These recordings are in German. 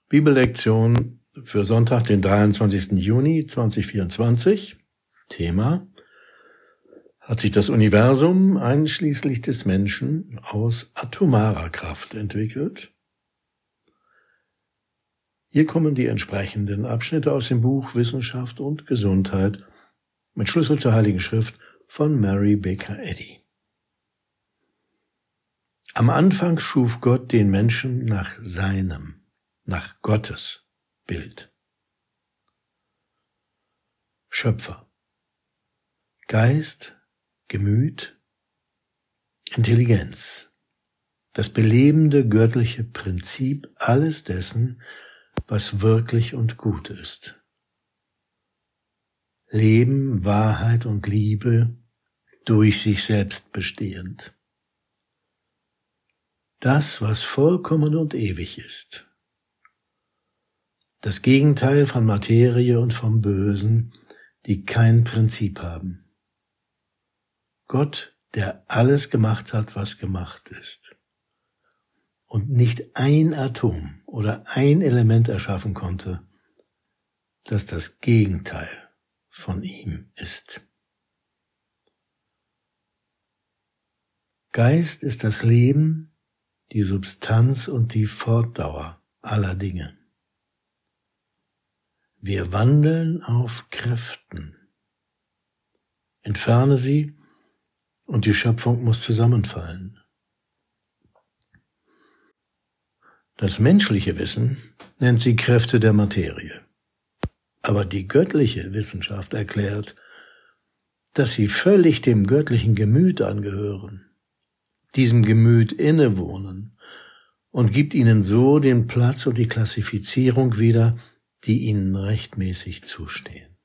Bibellektion für Sonntag, den 23. Juni 2024. Thema: Hat sich das Universum einschließlich des Menschen aus atomarer Kraft entwickelt? Hier kommen die entsprechenden Abschnitte aus dem Buch Wissenschaft und Gesundheit mit Schlüssel zur Heiligen Schrift von Mary Baker Eddy. Am Anfang schuf Gott den Menschen nach Gottes Bild. Schöpfer. Geist, Gemüt, Intelligenz. Das belebende göttliche Prinzip alles dessen, was wirklich und gut ist. Leben, Wahrheit und Liebe durch sich selbst bestehend. Das, was vollkommen und ewig ist. Das Gegenteil von Materie und vom Bösen, die kein Prinzip haben. Gott, der alles gemacht hat, was gemacht ist. Und nicht ein Atom oder ein Element erschaffen konnte, das das Gegenteil von ihm ist. Geist ist das Leben, die Substanz und die Fortdauer aller Dinge. Wir wandeln auf Kräften. Entferne sie und die Schöpfung muss zusammenfallen. Das menschliche Wissen nennt sie Kräfte der Materie. Aber die göttliche Wissenschaft erklärt, dass sie völlig dem göttlichen Gemüt angehören, diesem Gemüt innewohnen und gibt ihnen so den Platz und die Klassifizierung wieder, die ihnen rechtmäßig zustehen.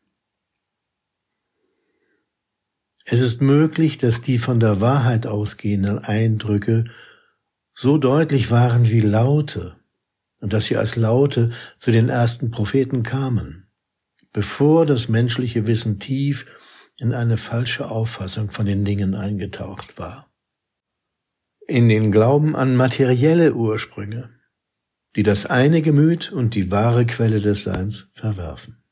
Es ist möglich, dass die von der Wahrheit ausgehenden Eindrücke so deutlich waren wie Laute und dass sie als Laute zu den ersten Propheten kamen, bevor das menschliche Wissen tief in eine falsche Auffassung von den Dingen eingetaucht war. In den Glauben an materielle Ursprünge, die das eine Gemüt und die wahre Quelle des Seins verwerfen.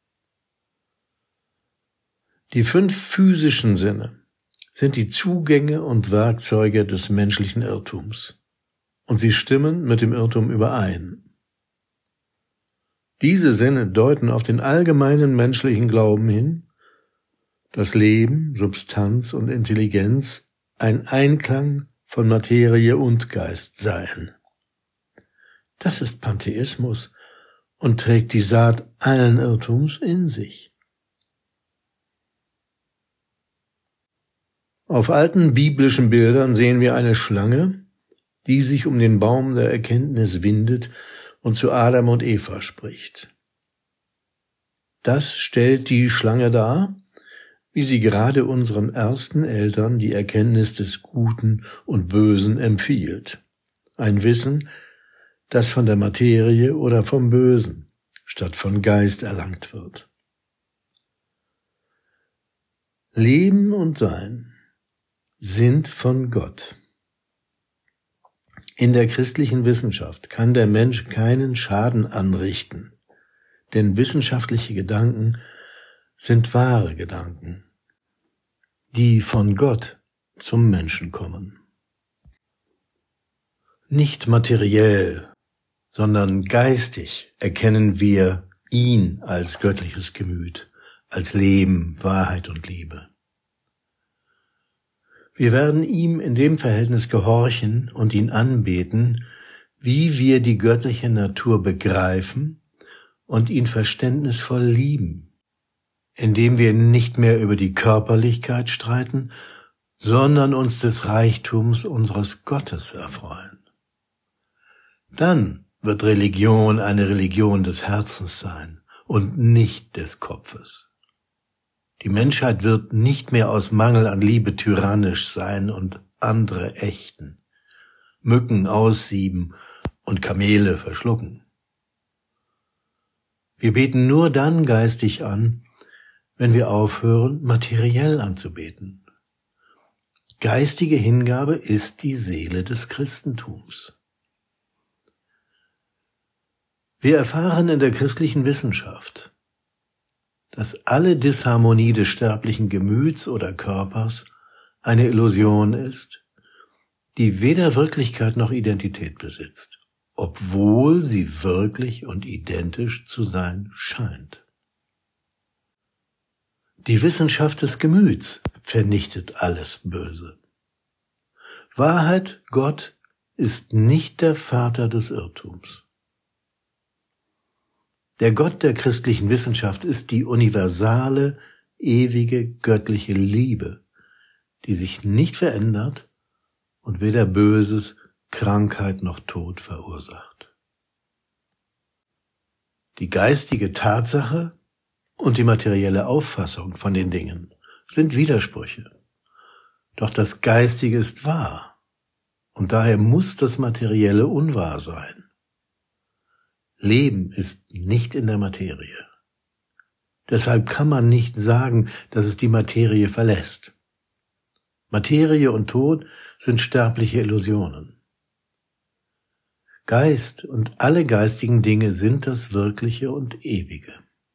Die 5 physischen Sinne sind die Zugänge und Werkzeuge des menschlichen Irrtums, und sie stimmen mit dem Irrtum überein. Diese Sinne deuten auf den allgemeinen menschlichen Glauben hin, dass Leben, Substanz und Intelligenz ein Einklang von Materie und Geist seien. Das ist Pantheismus und trägt die Saat allen Irrtums in sich. Auf alten biblischen Bildern sehen wir eine Schlange, die sich um den Baum der Erkenntnis windet und zu Adam und Eva spricht. Das stellt die Schlange dar, wie sie gerade unseren ersten Eltern die Erkenntnis des Guten und Bösen empfiehlt. Ein Wissen, das von der Materie oder vom Bösen statt von Geist erlangt wird. Leben und Sein sind von Gott. In der christlichen Wissenschaft kann der Mensch keinen Schaden anrichten, denn wissenschaftliche Gedanken sind wahre Gedanken, die von Gott zum Menschen kommen. Nicht materiell, sondern geistig erkennen wir ihn als göttliches Gemüt, als Leben, Wahrheit und Liebe. Wir werden ihm in dem Verhältnis gehorchen und ihn anbeten, wie wir die göttliche Natur begreifen und ihn verständnisvoll lieben, indem wir nicht mehr über die Körperlichkeit streiten, sondern uns des Reichtums unseres Gottes erfreuen. Dann wird Religion eine Religion des Herzens sein und nicht des Kopfes. Die Menschheit wird nicht mehr aus Mangel an Liebe tyrannisch sein und andere ächten, Mücken aussieben und Kamele verschlucken. Wir beten nur dann geistig an, wenn wir aufhören, materiell anzubeten. Geistige Hingabe ist die Seele des Christentums. Wir erfahren in der christlichen Wissenschaft, dass alle Disharmonie des sterblichen Gemüts oder Körpers eine Illusion ist, die weder Wirklichkeit noch Identität besitzt, obwohl sie wirklich und identisch zu sein scheint. Die Wissenschaft des Gemüts vernichtet alles Böse. Wahrheit, Gott, ist nicht der Vater des Irrtums. Der Gott der christlichen Wissenschaft ist die universale, ewige, göttliche Liebe, die sich nicht verändert und weder Böses, Krankheit noch Tod verursacht. Die geistige Tatsache und die materielle Auffassung von den Dingen sind Widersprüche. Doch das Geistige ist wahr und daher muss das Materielle unwahr sein. Leben ist nicht in der Materie. Deshalb kann man nicht sagen, dass es die Materie verlässt. Materie und Tod sind sterbliche Illusionen. Geist und alle geistigen Dinge sind das Wirkliche und Ewige.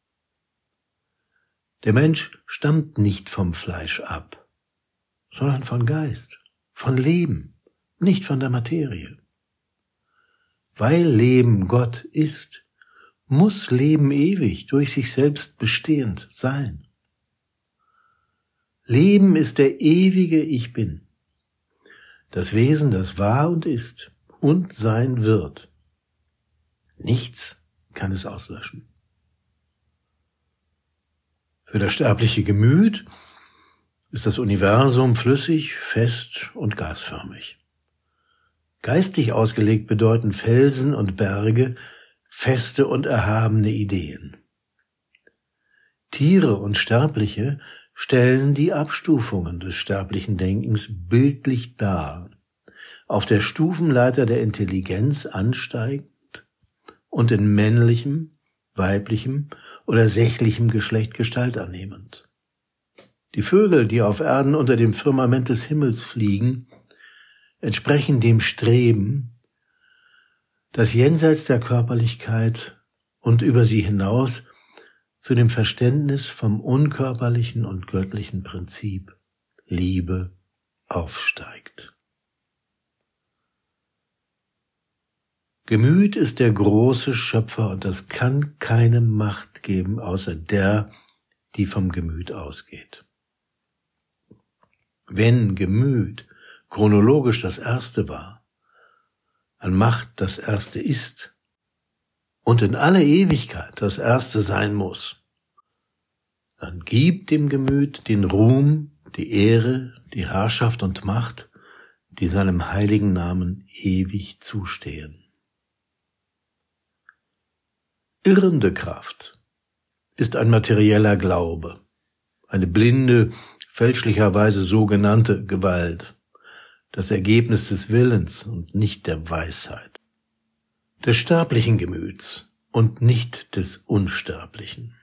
Der Mensch stammt nicht vom Fleisch ab, sondern von Geist, von Leben, nicht von der Materie. Weil Leben Gott ist, muss Leben ewig, durch sich selbst bestehend sein. Leben ist der ewige Ich Bin, das Wesen, das war und ist und sein wird. Nichts kann es auslöschen. Für das sterbliche Gemüt ist das Universum flüssig, fest und gasförmig. Geistig ausgelegt bedeuten Felsen und Berge feste und erhabene Ideen. Tiere und Sterbliche stellen die Abstufungen des sterblichen Denkens bildlich dar, auf der Stufenleiter der Intelligenz ansteigend und in männlichem, weiblichem oder sächlichem Geschlecht Gestalt annehmend. Die Vögel, die auf Erden unter dem Firmament des Himmels fliegen, entsprechen dem Streben, das jenseits der Körperlichkeit und über sie hinaus zu dem Verständnis vom unkörperlichen und göttlichen Prinzip Liebe aufsteigt. Gemüt ist der große Schöpfer und es kann keine Macht geben, außer der, die vom Gemüt ausgeht. Wenn Gemüt chronologisch das Erste war, an Macht das Erste ist und in alle Ewigkeit das Erste sein muss, dann gibt dem Gemüt den Ruhm, die Ehre, die Herrschaft und Macht, die seinem heiligen Namen ewig zustehen. Irrende Kraft ist ein materieller Glaube, eine blinde, fälschlicherweise sogenannte Gewalt, das Ergebnis des Willens und nicht der Weisheit, des sterblichen Gemüts und nicht des unsterblichen.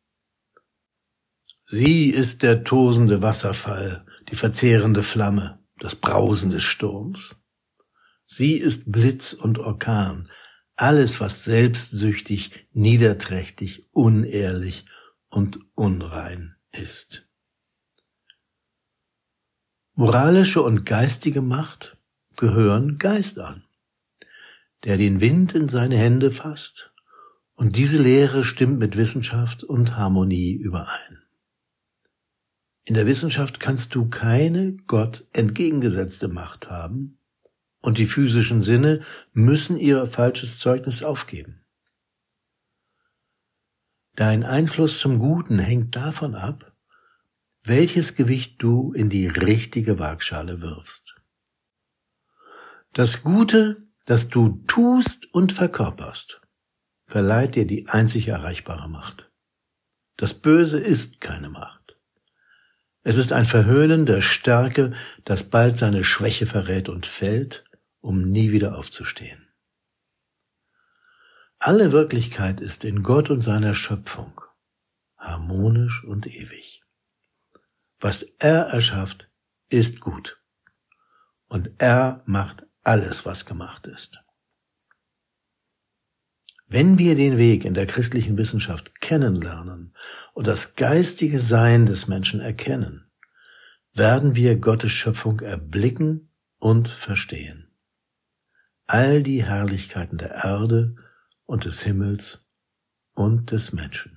Sie ist der tosende Wasserfall, die verzehrende Flamme, das Brausen des Sturms. Sie ist Blitz und Orkan, alles, was selbstsüchtig, niederträchtig, unehrlich und unrein ist. Moralische und geistige Macht gehören Geist an, der den Wind in seine Hände fasst, und diese Lehre stimmt mit Wissenschaft und Harmonie überein. In der Wissenschaft kannst du keine Gott entgegengesetzte Macht haben, und die physischen Sinne müssen ihr falsches Zeugnis aufgeben. Dein Einfluss zum Guten hängt davon ab, welches Gewicht du in die richtige Waagschale wirfst. Das Gute, das du tust und verkörperst, verleiht dir die einzig erreichbare Macht. Das Böse ist keine Macht. Es ist ein Verhöhnen der Stärke, das bald seine Schwäche verrät und fällt, um nie wieder aufzustehen. Alle Wirklichkeit ist in Gott und seiner Schöpfung, harmonisch und ewig. Was er erschafft, ist gut. Und er macht alles, was gemacht ist. Wenn wir den Weg in der christlichen Wissenschaft kennenlernen und das geistige Sein des Menschen erkennen, werden wir Gottes Schöpfung erblicken und verstehen. All die Herrlichkeiten der Erde und des Himmels und des Menschen.